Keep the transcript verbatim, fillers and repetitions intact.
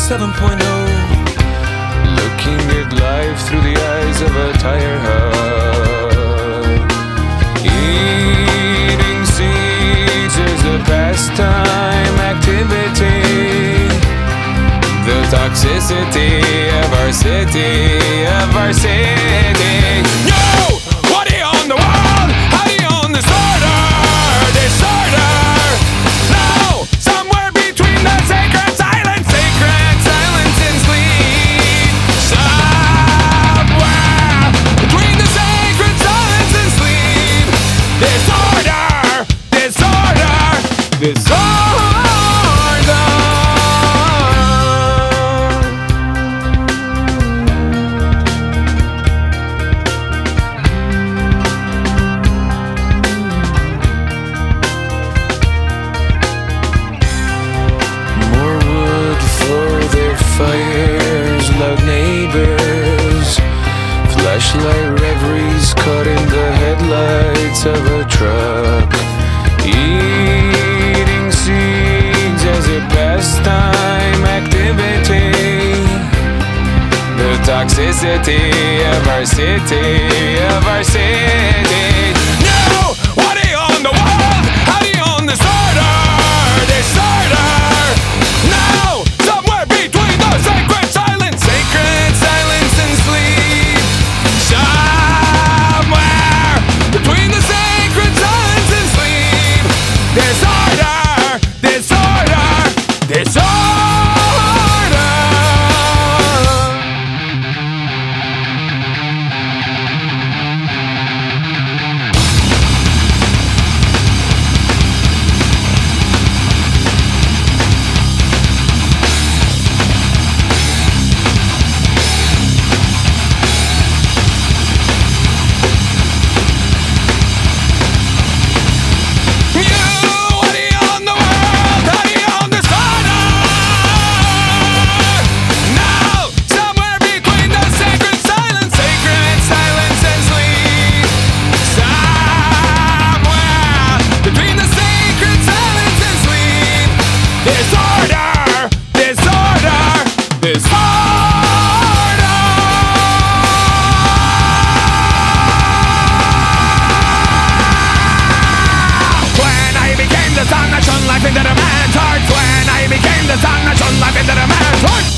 seven point oh, looking at life through the eyes of a tire hub. Eating seeds is a pastime activity. The toxicity of our city, of our city. No! What do you own the world? How do you own disorder? Disorder! No! Somewhere between the sacred silence, sacred silence and sleep. Somewhere between the sacred silence and sleep. Disorder! Disorder! Disorder! Fires, loud neighbors, flashlight reveries caught in the headlights of a truck. Eating seeds as a pastime activity. The toxicity of our city, of our city. No! What do you own the world? How do you own disorder? Disorder! No! Sacred silence, sacred silence and sleep. Somewhere between the sacred silence and sleep. Disorder, disorder, disorder. Disorder! Disorder! Disorder! When I became the sun that shone life into the man's heart. When I became the sun that shone life into the man's heart.